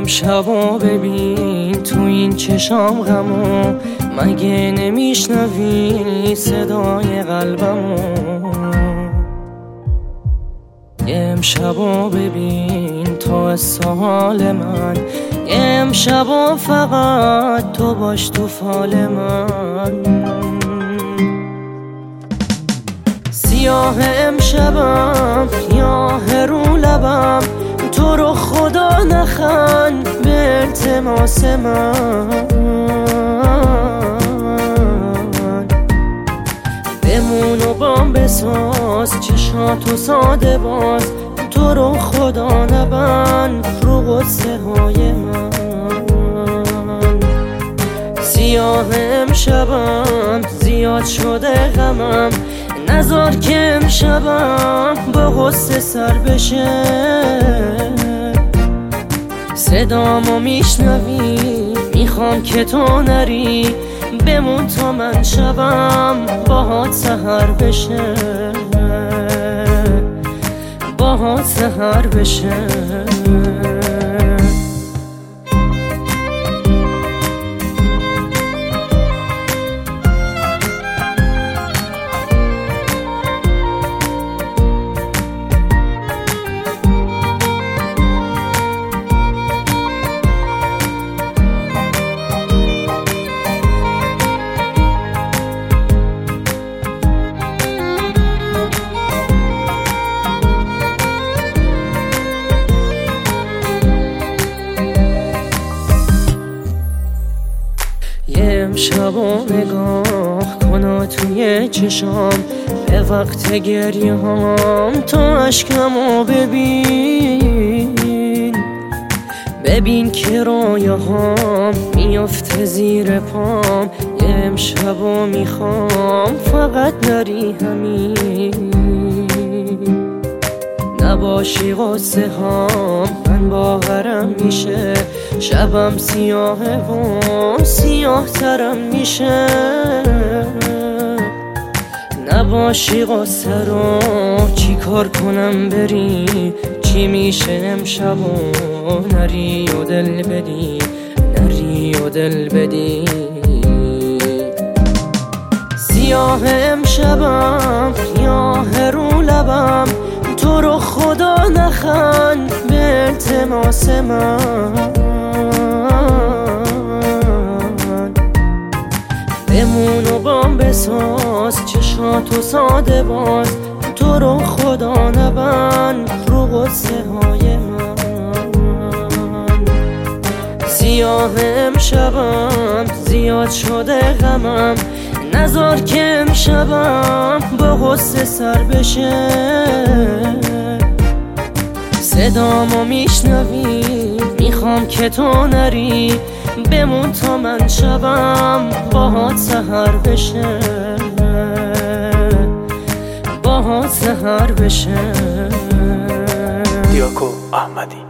امشبا ببین تو این چشام غمو، مگه نمیشنوی صدای قلبمو؟ امشبا ببین تو از سوال من، امشبا فقط تو باش تو فال من. سیاه امشبم سیاه رو لبم، تو رو خدا نخند به التماس من. بمون و بام بساز چشاتو ساده باز، تو رو خدا نبند رو غصه های من. سیاه امشبم زیاد شده غمم، نذار که امشبم با غصه سر بشه. صدامو میشنوی میخوام که تو نری، بمون تا من شبم باهات سحر بشه، باهات سحر بشه. امشبا نگاه کنا توی چشام، به وقت گریه هام تو عشقمو ببین. ببین که رویه هام میافته زیر پام، امشبا میخوام فقط نری همین. نباشی غصه هام من باورم میشه، شبم سیاهه و سیاه ترم میشه. نباشی غصه رو چی کار کنم بری، چی میشه امشب و نری و دل بدی، نری و دل بدی. سیاه امشبم سیاه رو لبم، تو رو خدا نخند به التماس من. بمون و بام بساز چشاتو ساده باز، تو رو خدا نبند رو غصه های من. سیاه امشبم زیاد شده غمم، نذار که امشبم با غصه سر بشه. صدامو میشنوی میخوام که تو نری، بمون تا من شبم باهات سحر بشه، باهات سحر بشه. دیاکو احمدی.